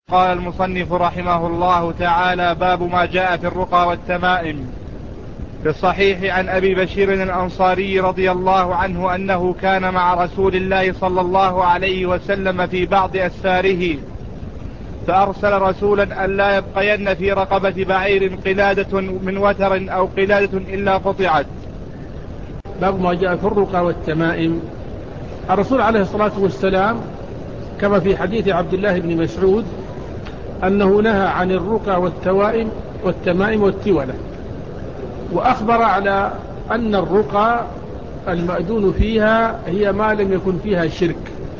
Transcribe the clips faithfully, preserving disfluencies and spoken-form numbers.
قال المصنف رحمه الله تعالى: باب ما جاء في الرقى والتمائم. في الصحيح عن أبي بشير الأنصاري رضي الله عنه أنه كان مع رسول الله صلى الله عليه وسلم في بعض أسفاره، فأرسل رسولا أن لا يبقين في رقبة بعير قلادة من وتر أو قلادة إلا قطعت. باب ما جاء في الرقى والتمائم. الرسول عليه الصلاة والسلام كما في حديث عبد الله بن مسعود أنه نهى عن الرقى والتوائم والتمائم والتولة، وأخبر على أن الرقى المأذون فيها هي ما لم يكن فيها شرك،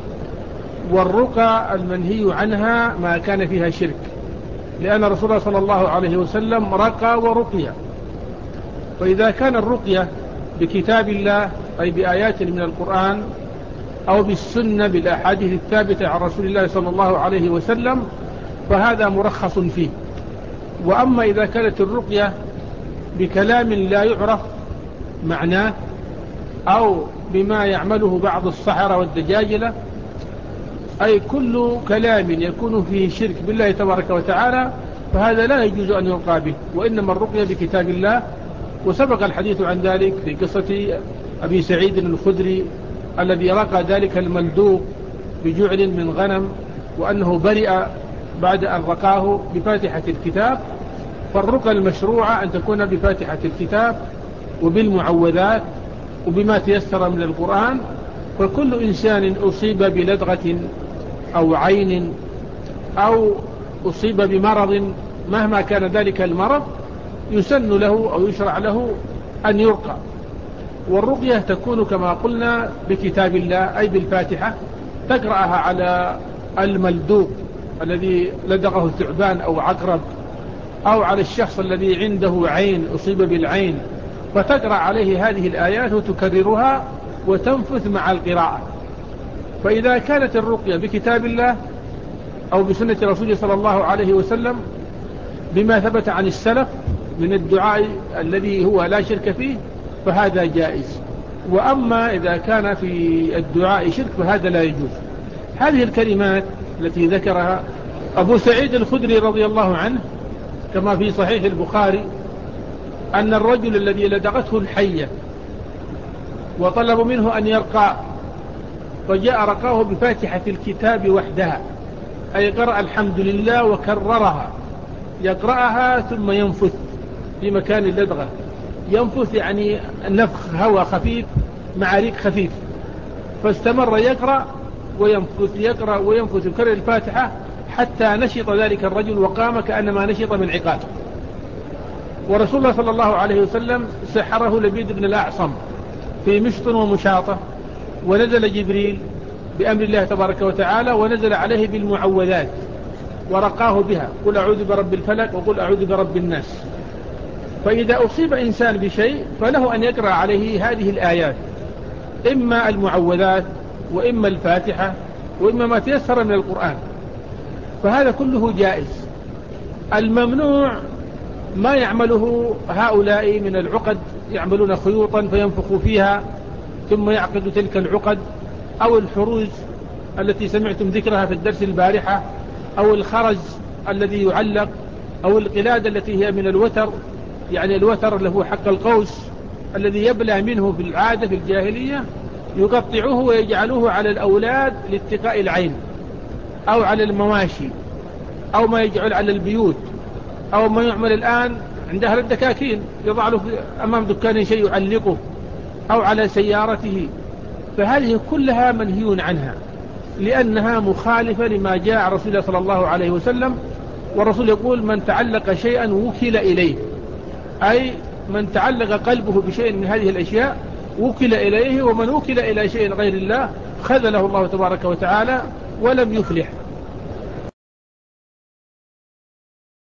والرقى المنهي عنها ما كان فيها شرك، لأن رسول الله صلى الله عليه وسلم رقى ورقية. فإذا كان الرقية بكتاب الله أي بآيات من القرآن أو بالسنة بالأحاديث الثابتة عن رسول الله صلى الله عليه وسلم فهذا مرخص فيه. وأما إذا كانت الرقية بكلام لا يعرف معناه أو بما يعمله بعض السحرة والدجاجلة، أي كل كلام يكون فيه شرك بالله تبارك وتعالى، فهذا لا يجوز أن يرقى به، وإنما الرقية بكتاب الله. وسبق الحديث عن ذلك في قصة أبي سعيد الخدري الذي رقى ذلك الملدوق بجعل من غنم، وأنه برئ بعد أن رقاه بفاتحة الكتاب. فالرقى المشروعة أن تكون بفاتحة الكتاب وبالمعوذات وبما تيسر من القرآن. فكل إنسان أصيب بلدغة أو عين أو أصيب بمرض مهما كان ذلك المرض يسن له أو يشرع له أن يرقى. والرقية تكون كما قلنا بكتاب الله أي بالفاتحة، تقرأها على الملدوق الذي لدغه ثعبان أو عقرب، أو على الشخص الذي عنده عين أصيب بالعين، فتقرأ عليه هذه الآيات وتكررها وتنفث مع القراءة. فإذا كانت الرقية بكتاب الله أو بسنة رسوله صلى الله عليه وسلم بما ثبت عن السلف من الدعاء الذي هو لا شرك فيه فهذا جائز. وأما إذا كان في الدعاء شرك فهذا لا يجوز. هذه الكلمات التي ذكرها أبو سعيد الخدري رضي الله عنه كما في صحيح البخاري أن الرجل الذي لدغته الحية وطلب منه أن يرقى، فجاء رقاه بفاتحة الكتاب وحدها، أي قرأ الحمد لله وكررها، يقرأها ثم ينفث في مكان اللدغة، ينفث يعني نفخ هواء خفيف مع ريق خفيف، فاستمر يقرأ وينفث يقرأ وينفث يكرر الفاتحة حتى نشط ذلك الرجل وقام كأنما نشط من عقال. ورسول الله صلى الله عليه وسلم سحره لبيد بن الأعصم في مشط ومشاطة، ونزل جبريل بأمر الله تبارك وتعالى ونزل عليه بالمعوذات ورقاه بها، قل أعوذ برب الفلق وقل أعوذ برب الناس. فإذا أصيب إنسان بشيء فله أن يقرأ عليه هذه الآيات، إما المعوذات وإما الفاتحة وإما ما تيسر من القرآن، فهذا كله جائز. الممنوع ما يعمله هؤلاء من العقد، يعملون خيوطا فينفخوا فيها ثم يعقدوا تلك العقد، أو الحروز التي سمعتم ذكرها في الدرس البارحة، أو الخرز الذي يعلق، أو القلادة التي هي من الوتر، يعني الوتر اللي هو حق القوس الذي يبلى منه في العادة في الجاهلية، يقطعوه ويجعلوه على الأولاد لاتقاء العين، أو على المواشي، أو ما يجعل على البيوت، أو ما يعمل الآن عند أهل الدكاكين يضع له أمام دكان شيء يعلقه، أو على سيارته. فهذه كلها منهي عنها لأنها مخالفة لما جاء عن رسول الله صلى الله عليه وسلم. والرسول يقول: من تعلق شيئا وكل إليه، أي من تعلق قلبه بشيء من هذه الأشياء وكل إليه، ومن وكل إلى شيء غير الله خذله الله تبارك وتعالى ولم يفلح.